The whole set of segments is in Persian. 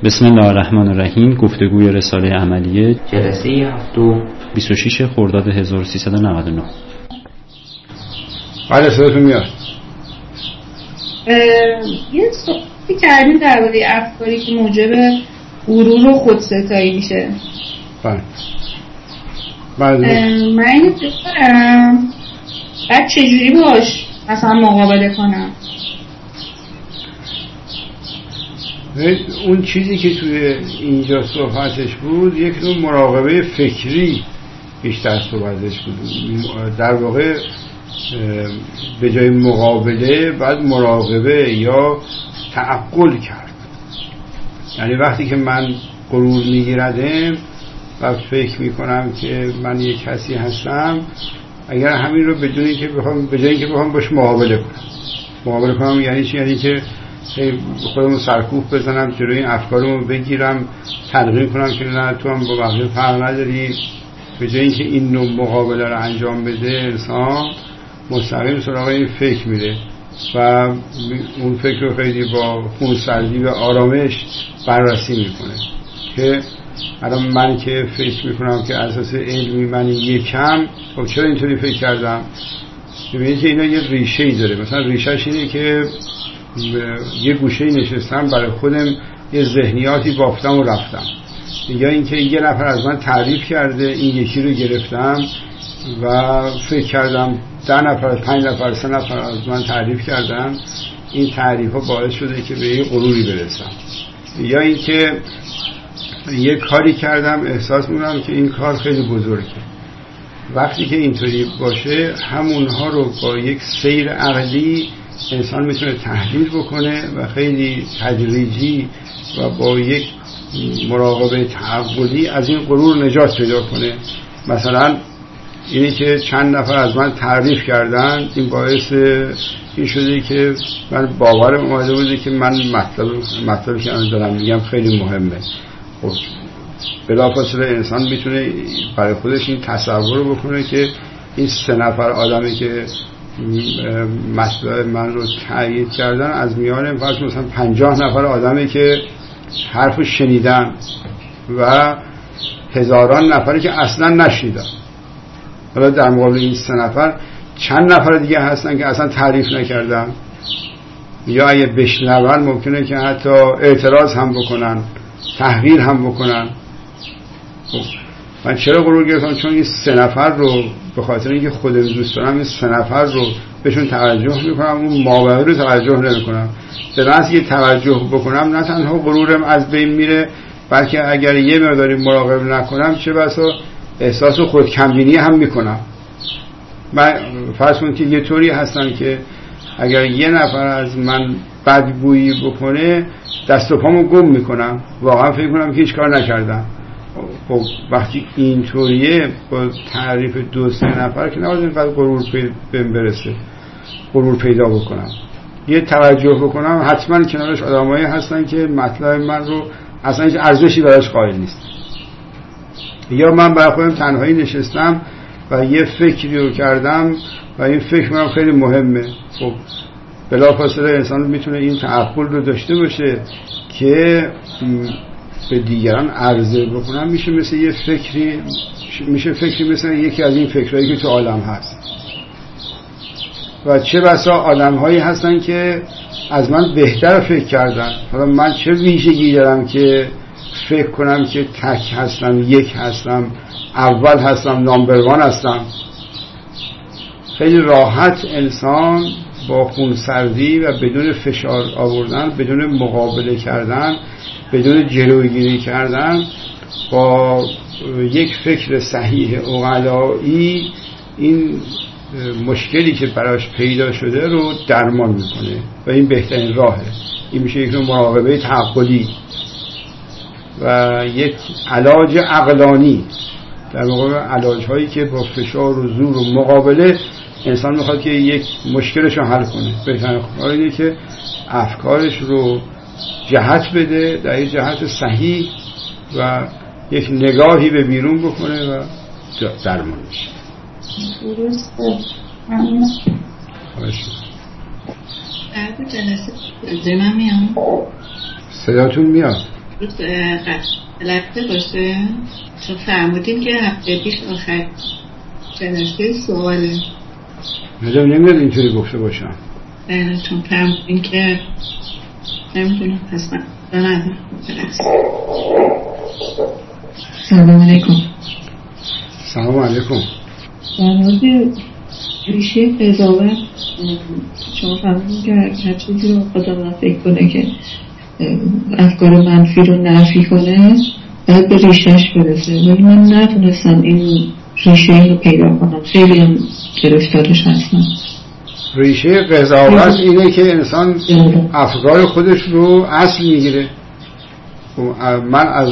بسم الله الرحمن الرحیم. گفتگوی رساله عملیه جلسه هفتم 26 خرداد 1399. بله صداتون میاد. یه صحبتی کردیم درباره افکاری که موجب غرور و خودستایی میشه. بله. من اینو دوست دارم بعد چجوری باش مثلا مقابله کنم. اون چیزی که توی اینجا صحبتش بود یک نوع مراقبه فکری بیشتر صحبتش بود. در واقع به جای مقابله بعد مراقبه یا تعقل کرد. یعنی وقتی که من غرور میگیردم و فکر میکنم که من یک کسی هستم، اگر همین رو به جای اینکه بخوام باش مقابله کنم یعنی چی؟ یعنی که خودمو سرکوب بزنم، جلوی این افکارمو بگیرم، تلقین کنم که نه تو هم با بقیه فرق نداری. به جای اینکه این نوع مقابله رو انجام بده، انسان مستقیم سراغ این فکر میره و اون فکر رو خیلی با خونسردی و آرامش بررسی میکنه که الان من که فکر میکنم که اساس علمی من یکم، خب چرا اینطوری فکر کردم؟ ببینید که اینا یه ریشه ای داره. مثلا ریشهش اینه که یه گوشه نشستم برای خودم یه ذهنیاتی بافتم و رفتم، یا اینکه یه نفر از من تعریف کرده، این یکی رو گرفتم و فکر کردم 10 نفر 5 نفر 3 نفر از من تعریف کردن، این تعریف ها باعث شده که به یه غروری برسم. یا اینکه یه کاری کردم احساس می‌کنم که این کار خیلی بزرگه. وقتی که اینطوری باشه همونها رو با یک سیر عقلی انسان میتونه تحلیل بکنه و خیلی تدریجی و با یک مراقبه تعقلی از این غرور نجات پیدا کنه. مثلا اینی که چند نفر از من تعریف کردن، این باعث این شده که من باورم اومده بوده که من مطلبی که من دارم میگم خیلی مهمه. خب بلافاصله انسان میتونه برای خودش این تصور رو بکنه که این 3 نفر آدمی که مطلب من رو تایید کردن از میان مثلا 50 نفر آدمی که حرفو شنیدن و هزاران نفری که اصلا نشنیدن. حالا در مقابل این 3 نفر چند نفر دیگه هستن که اصلا تعریف نکردن، یا اگه بشنون ممکنه که حتی اعتراض هم بکنن، تحقیر هم بکنن. من چرا غرور گرفتم؟ چون این 3 نفر رو به خاطر اینکه خودم دوست دارم این 3 نفر رو بهشون توجه میکنم، اون مابقی رو توجه نمیکنم. در اصل که توجه بکنم نه تنها غرورم از بین میره، بلکه اگر یه مقداری مراقبه نکنم چه بسا احساس خود کمبینی هم میکنم. من فرض کنم که یه طوری هستم که اگر یه نفر از من بدگویی بکنه دست و پامو گم میکنم، واقعا فکر کنم که هیچ کار نکردم. خب وقتی اینطوریه با تعریف 2-3 نفر که نباید اینقدر غرور پیدا بکنم. یه توجه بکنم، حتما کنارش آدمایی هستن که مطلب من رو اصلا هیچ ارزشی براش قائل نیست. یا من برای خودم تنهایی نشستم و یه فکری رو کردم و این فکر من خیلی مهمه. خب بلافاصله انسان میتونه این تعقل رو داشته باشه که به دیگران عرضه بکنم. میشه مثل یه فکری، میشه فکری مثل یکی از این فکرهایی که تو عالم هست و چه بسا آدم هایی هستن که از من بهتر فکر کردن. حالا من چه ویژگی دارم که فکر کنم که تک هستم، یک هستم، اول هستم، نامبر 1 هستم؟ خیلی راحت انسان با خونسردی و بدون فشار آوردن، بدون مقابله کردن، بدون جلوگیری کردن، با یک فکر صحیح عقلایی این مشکلی که براش پیدا شده رو درمان میکنه و این بهترین راهه. این میشه یک نوع مراقبه تعقلی و یک علاج عقلانی در مقابل علاج هایی که با فشار و زور و مقابله انسان میخواد که یک مشکلش رو حل کنه. بهترین کار اینه که افکارش رو جهت بده در یک جهت صحیح و یک نگاهی به بیرون بکنه و درمان میشه. درسته. ممنون. بعد جلسه من میام. صداتون میاد. لفظه باشه چون فرمودین که هفته پیش آخر جلسه سواله مدام نمیاد اینطوری گفته باشم. بله چون فرمودین که نمیدونم پس من ندارم. سلام علیکم. سلام علیکم. در مورد ریشه قضاوت شما فرمودین که هر چیزی رو خدا فکر کنه که افکار منفی رو نفی کنه باید به ریشهش برسه، ولی من نتونستم این ریشه رو پیدا کنم، خیلی هم گرفتارش هستم. ریشه قضاوت اینه که انسان افکار خودش رو اصل میگیره. من از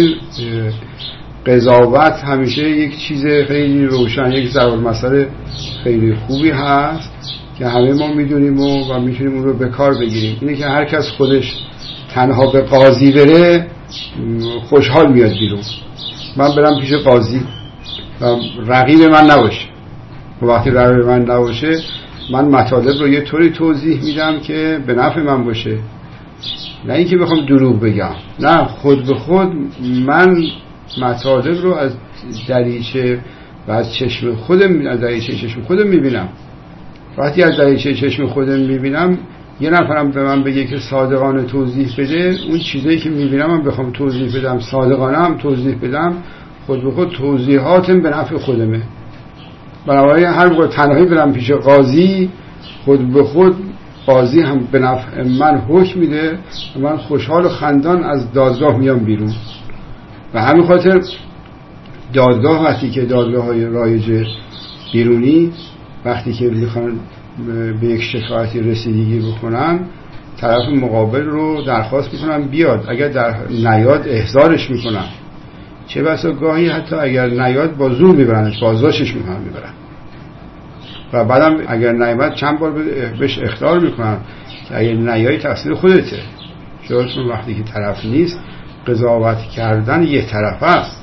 قضاوت همیشه یک چیز خیلی روشن، یک ضرب المثل خیلی خوبی هست که همه ما میدونیم و میتونیم اون رو به کار بگیریم. اینه که هر کس خودش تنها به قاضی بره خوشحال میاد بیرون. من برم پیش قاضی و رقیب من نباشه، و وقتی رقیب من نباشه من مطالب رو یه طوری توضیح میدم که به نفع من باشه، نه اینکه بخوام دروغ بگم، نه خود به خود من مطالب رو از دریچه و از چشم خودم، از دریچه چشم خودم میبینم. وقتی از دریچه چشم خودم میبینم یه نفرم به من بگه که صادقانه توضیح بده، اون چیزایی که میبینم من بخوام توضیح بدم صادقانه هم توضیح بدم، خود به خود توضیحاتم به نفع خودمه. بنابراین هر موقع تنهایی برم پیش قاضی، خود به خود قاضی هم به نفع من حکم میده و من خوشحال و خندان از دادگاه میام بیرون. و همین خاطر دادگاه وقتی که دادگاه های رایج بیرونی وقتی که میخوان به یک شکایتی رسیدگی بکنن، طرف مقابل رو درخواست میکنن بیاد، اگر در نیاد احضارش میکنن، چه بسا گاهی حتی اگر نیاد با زور میبرنش، بازداشتش میکنن میبرن، و بعدم اگر نیامد چند بار بهش اخطار میکنن که اگر نیایی تقصیر خودته، چون وقتی که طرف نیست قضاوت کردن یک طرف است.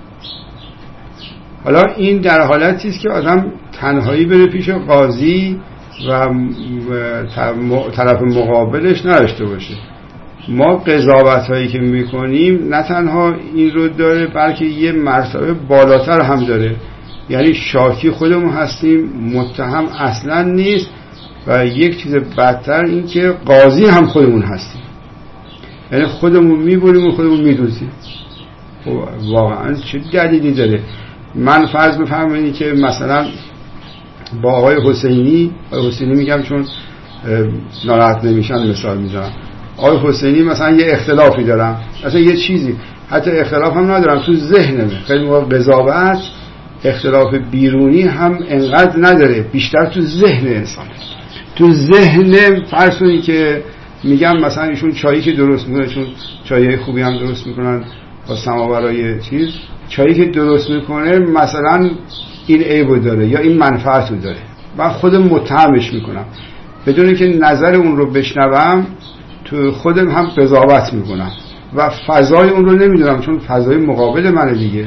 حالا این در حالتی است که آدم تنهایی بره پیش قاضی و طرف مقابلش نداشته باشه. ما قضاوت هایی که میکنیم نه تنها این رو داره بلکه یه مرتبه بالاتر هم داره، یعنی شاکی خودمون هستیم، متهم اصلا نیست، و یک چیز بدتر این که قاضی هم خودمون هستیم، یعنی خودمون میبریم و خودمون میدوزیم. واقعا چه دلیلی داره؟ من فرض بفرمایید که مثلا با آقای حسینی میگم چون ناراحت نمیشن مثال میزنم، آقای حسینی مثلا یه اختلافی دارم، مثلا یه چیزی، حتی اختلاف هم ندارم تو ذهنمه، خیلی موقع قضاوت اختلاف بیرونی هم انقدر نداره، بیشتر تو ذهن انسان. تو ذهن فرض کنید که میگم مثلا ایشون چایی که درست میکنه، چون چایی خوبی هم درست میکنن با سماورای چیز، چایی که درست میکنه مثلا این عیبو داره یا این منفعتو داره، من خودم متهمش میکنم بدون اینکه نظر اون رو بشنوم، تو خودم هم قضاوت میکنم و فضای اون رو نمیدونم چون فضای مقابل منه دیگه.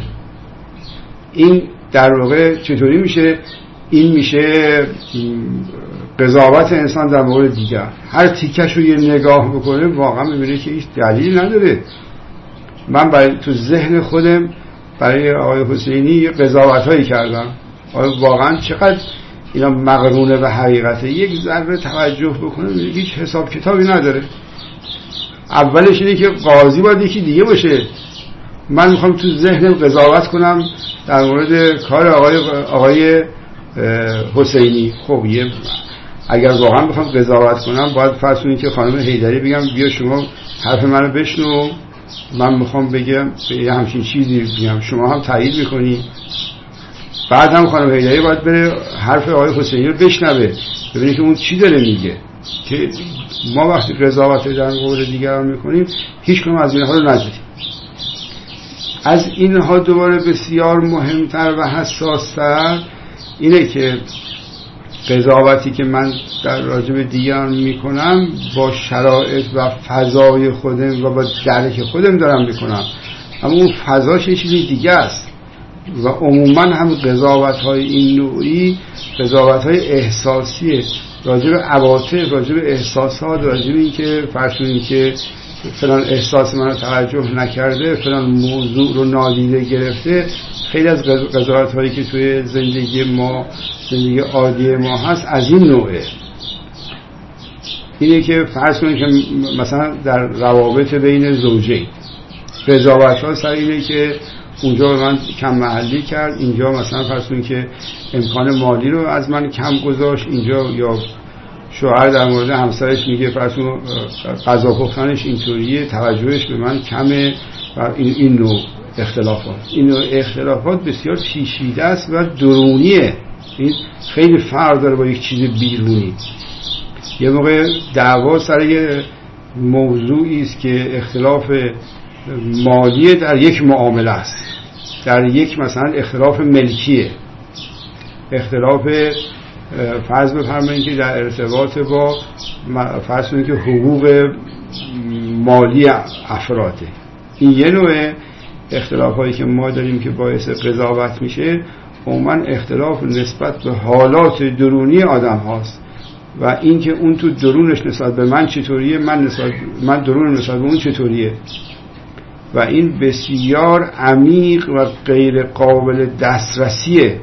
این در واقع چطوری میشه؟ این میشه قضاوت انسان در مورد دیگر. هر تیکش رو یه نگاه بکنه واقعا میبینه که هیچ دلیلی نداره. من برای تو ذهن خودم برای آقای حسینی یه قضاوت هایی کردم، واقعا چقدر اینا مقرونه به حقیقته، یک ذره توجه بکنه هیچ حساب کتابی نداره. اولش اینه که قاضی باید یکی دیگه باشه، من میخوام تو ذهنم قضاوت کنم در مورد کار آقای حسینی. خب اگر واقعا بخوام قضاوت کنم باید فرض کنید که خانم حیدری بگم بیا شما حرف منو بشنو، من میخوام بگم یه همچین چیزی بگم، شما هم تایید میکنی، بعد هم خانم حیدری باید بره حرف آقای حسینی رو بشنوه ببینه که اون چی داره میگه. که ما وقتی قضاوت در مورد دیگران میکنیم هیچ کدوم از اینها رو نداریم. از اینها دوباره بسیار مهمتر و حساستر اینه که قضاوتی که من در راجب دیگران میکنم با شرایط و فضای خودم و با درک خودم دارم میکنم، اما اون فضاش یه چیزی دیگه است. و عموما هم قضاوت‌های این نوعی قضاوت‌های احساسیه، راجب عواطف، راجب احساسات، راجب این که فرض کنید که فلان احساس منو توجه نکرده، فلان موضوع رو نادیده گرفته. خیلی از قضاوت هایی که توی زندگی عادی ما هست از این نوعه. اینه که فرض کنید که مثلا در روابط بین زوجین قضاوت ها سر اینه که اونجا به من کم محلی کرد، اینجا مثلا فرض کنید که امکان مالی رو از من کم گذاشت، اینجا یا شوهر در مورد همسرش میگه فرض کنید غذا پختنش اینطوریه، توجهش به من کمه و این نوع اختلافات. این نوع اختلافات بسیار پیچیده است و درونیه. این خیلی فرق داره با یک چیز بیرونی. یه موقع دعوا سر یه موضوعی است که اختلاف مالی در یک معامله است، در یک مثلا اختلاف ملکیه، اختلاف فرض بفرمایید که در ارتباط با فرض کنید که حقوق مالی افراده. این یه نوع اختلاف هایی که ما داریم که باعث قضاوت میشه. عموما اختلاف نسبت به حالات درونی آدم هاست و این که اون تو درونش نسبت به من چطوریه، من درون نسبت به اون چطوریه، و این بسیار عمیق و غیر قابل دسترسیه.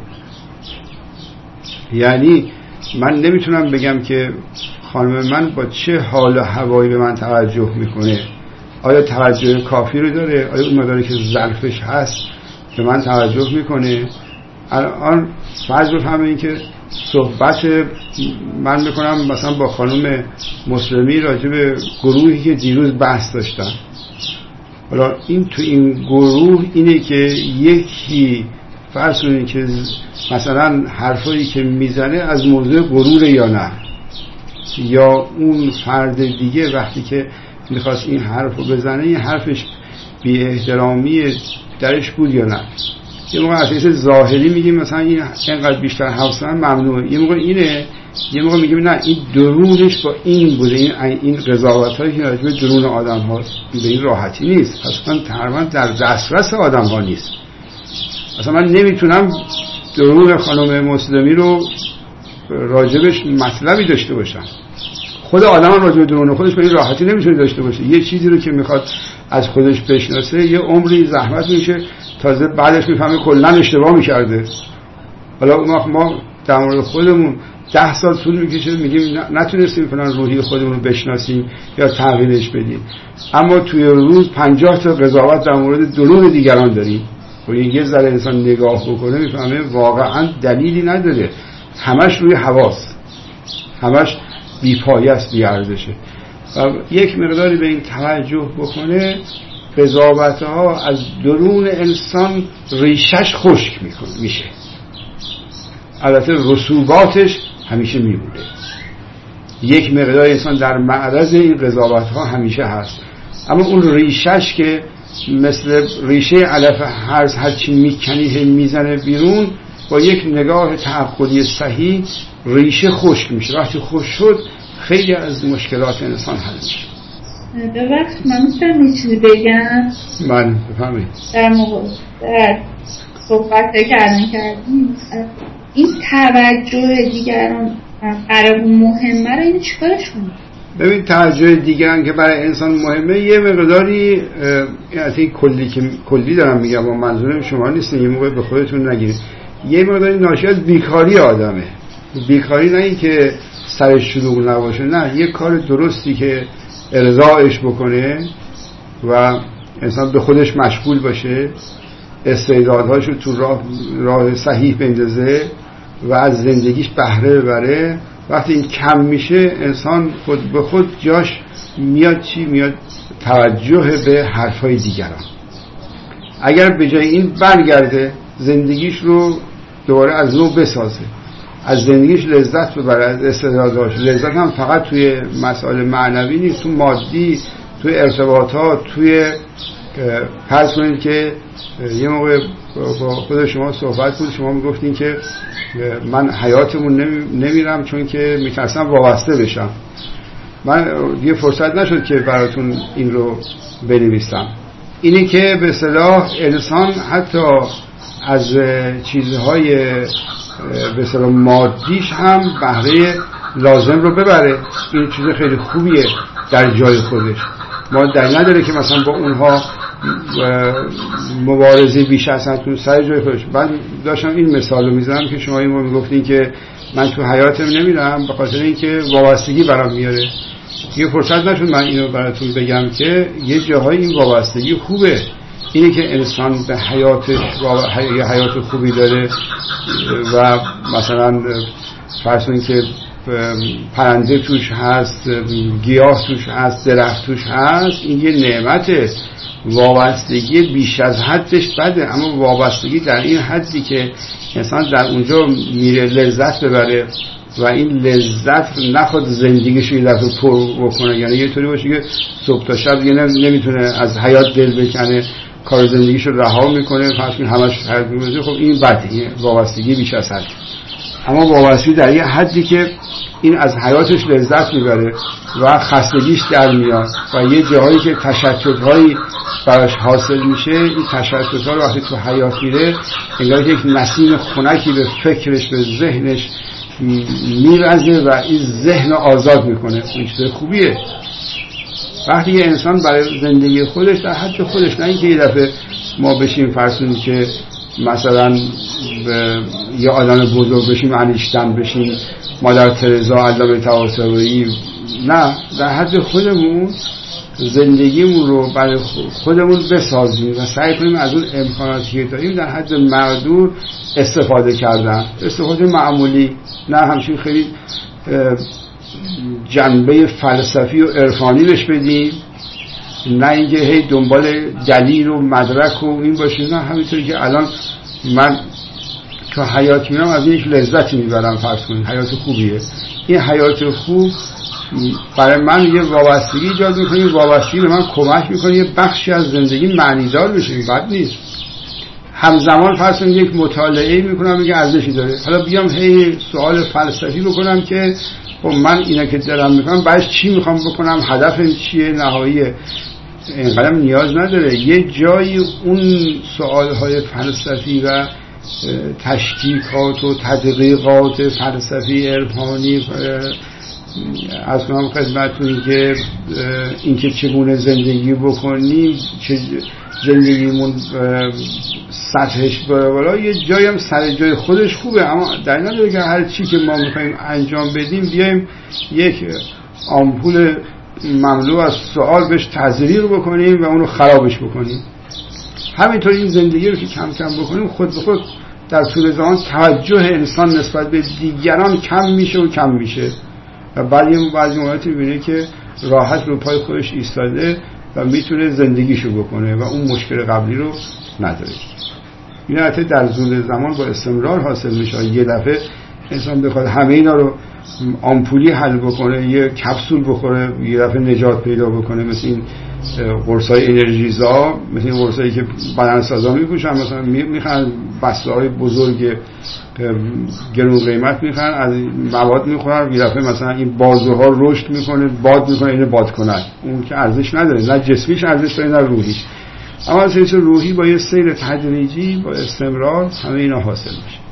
یعنی من نمیتونم بگم که خانم من با چه حال و هوایی به من توجه میکنه، آیا توجه کافی رو داره، آیا اون مقداری که ظرفش هست به من توجه میکنه. الان فرض بفرمایید که صحبت من بکنم مثلا با خانم مسلمی راجع به گروهی که دیروز بحث داشتن. حالا این تو این گروه اینه که یکی فرض کنید که مثلا حرفایی که میزنه از موضوع غرور یا نه، یا اون فرد دیگه وقتی که میخواست این حرفو بزنه این حرفش بی احترامی درش بود یا نه. یه موقع اساس ظاهری میگیم مثلا این اینقدر بیشتر حوصله ممنوعه، یه موقع اینه، یه موقع میگیم نه این درونش با این بوده. این قضاوتایی که راجع به درون آدم هاست به این راحتی نیست، اصلا تقریبا در دسترس آدم ها نیست. اصلا من نمیتونم درون خانم مسلمی رو راجبش مطلبی داشته باشم. خود آدم هم راجع به درون خودش به این راحتی نمیتونه داشته باشه. یه چیزی رو که میخواد از خودش بشناسه یه عمری زحمت میشه، تازه بعدش میفهمه کلا اشتباه میکرده. حالا ما در مورد خودمون 10 سال طول میکشه میگیم نتونستیم فلان روحی خودمون رو بشناسیم یا تغییرش بدیم، اما توی روز 50 تا قضاوت در مورد درون دیگران داریم. و یه ذره انسان نگاه بکنه میفهمه واقعا دلیلی نداره، همش روی حواس، همش بی‌پایه است، بی‌ارزشه. و یک مقداری به این توجه بکنه، قضاوت‌ها از درون انسان ریشش خشک میشه. البته رسوباتش همیشه میمونه. یک مقدار انسان در معرض این قضاوت‌ها همیشه هست، اما اون ریشش که مثل ریشه علف هرز هرچی میکنی میزنه بیرون، با یک نگاه تعقلی صحیح ریشه خشک میشه. وقتی خشک شد خیلی از مشکلات انسان حل میشه. ببخشید من میتونم یه چیزی بگم؟ من بفهمید در صحبت کردیم این توجه دیگران برای مهمه رو این چیکارش کنیم؟ ببین توجه دیگران که برای انسان مهمه یه مقداری یعنی کلی دارم میگم و منظورم شما نیست، یه موقع به خودتون نگیرید، یه مقداری ناشی از بیکاری آدمه. بیکاری نه این که سرش شلوغ نباشه، نه، یه کار درستی که ارضایش بکنه و انسان به خودش مشغول باشه، استعدادهاشو تو راه صحیح بندازه و از زندگیش بهره ببره. وقتی این کم میشه انسان خود به خود جاش میاد توجه به حرفای دیگران. اگر به جای این برگرده زندگیش رو دوباره از نو بسازه، از زندگیش لذت ببره، از استعداداش. لذت هم فقط توی مسائل معنوی نیست، تو مادی، توی ارتباطات، توی فرض کنید که یه موقع با خود شما صحبت بود، شما میگفتین که من حیاتمون نمیرم چون که میترسم وابسته بشم. من یه فرصت نشد که براتون این رو بنویسم. اینی که به اصطلاح انسان حتی از چیزهای به اصطلاح مادیش هم بهره لازم رو ببره، این چیز خیلی خوبیه در جای خودش، ما دلیل نداره که مثلا با اونها مبارزه بیش از حد سر جای خودش. من داشتم این مثال رو میزنم که شما اینو میگفتین که من تو حیاتم نمیرم به خاطر اینکه وابستگی برام میاره. یه فرصت نشد من اینو براتون بگم که یه جاهای این وابستگی خوبه، اینه که انسان به حیاتش یه حیات خوبی داره و مثلا فرض کنید که پرنده توش هست، گیاه توش هست، درخت توش هست، این یه نعمته. وابستگی بیش از حدش بده، اما وابستگی در این حدی که انسان در اونجا میره لذت ببره و این لذت نخواد زندگیش یه دفعه پر بکنه، یعنی یه طوری باشه که صبح تا شب دیگه نمیتونه از حیات دل بکنه، کار زندگیش رو رها میکنه، فرض کنید همش حیات می‌گذره. خب این بده، این وابستگی بیش از حد. اما وابستگی در یه حدی که این از حیاتش لذت میبره و خستگیش در میاد و یه جاهایی که تشتت‌هایی براش حاصل میشه، این تشتت‌ها رو وقتی تو حیات میره انگار که یک نسیم خنکی به فکرش، به ذهنش میرزه و این ذهن آزاد میکنه. این چیز خوبیه. وقتی یه انسان برای زندگی خودش در حد خودش، نه اینکه یه دفعه ما بشیم فرض کنید که مثلا یه آدم بزرگ بشیم، انیشتن بشیم، مادر ترزا، علامه طباطبایی، نه، در حد خودمون زندگیمون رو برای خودمون بسازیم و سعی کنیم از اون امکاناتی که داریم در حد مقدور استفاده کردن، استفاده معمولی، نه همچین خیلی جنبه فلسفی و عرفانی بهش بدیم، نه اینکه هی دنبال دلیل و مدرک و این باشیم، نه همینطوری که الان من تو حیات میرم از اینش لذتی میبرم، فرض کنید حیات خوبیه. این حیات خوب برای من یه وابستگی ایجاد میکنه، این وابستگی به من کمک میکنه یه بخشی از زندگی معنیدار بشه، بد نیست. همزمان فرض کنید یک مطالعه میکنم میگه ارزشی داره، حالا بیام هی سوال فلسفی بکنم که خب من اینا که دارم میکنم بعدش چی میخوام بکنم، هدفم چیه، نهاییه، اینقدر نیاز نداره. یه جایی اون سوالهای فلسفی و تشکیکات و تدقیقات فلسفی عرفانی از کنم خدمتتون که اینکه چگونه زندگی بکنیم، چه زندگیمون سطحش بالا، یه جایی هم سر جای خودش خوبه، اما در این نداره که هر چی که ما میخوایم انجام بدیم بیایم یک آمپول مملو از سوال بهش تزریق بکنیم و اونو خرابش بکنیم. همینطور این زندگی رو که کم کم بکنیم خود به خود در طول زمان توجه انسان نسبت به دیگران کم میشه و کم میشه و بعضی موقعیت میبینه که راحت رو پای خودش ایستاده و میتونه زندگیشو بکنه و اون مشکل قبلی رو نداره. این حتی در طول زمان با استمرار حاصل میشه. یه دفعه انسان بخواد همه اینا رو آمپولی حل بکنه، یه کپسول بخوره، یه دفعه نجات پیدا بکنه، مثل این قرصای انرژیزا، مثل این قرصایی که بدنسازا میپوشن، مثلا میخوان بسته‌های بزرگ گرون قیمت میخوان، از مواد میخورن، یه دفعه مثلا این بازوها رشد میکنه، باد میکنه، اینو باد کنن. اون که ارزش نداره، نه جسمیش ارزش داره نه روحیش. اما از حیث روحی با یه سیر تدریجی با استمرار همه اینا حاصل میشه.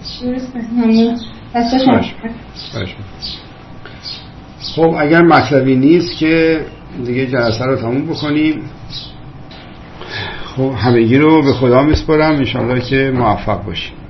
خب اگر مطلبی نیست که دیگه جلسه رو تموم بکنیم. خب همگی رو به خدا میسپارم، انشالله که موفق باشیم.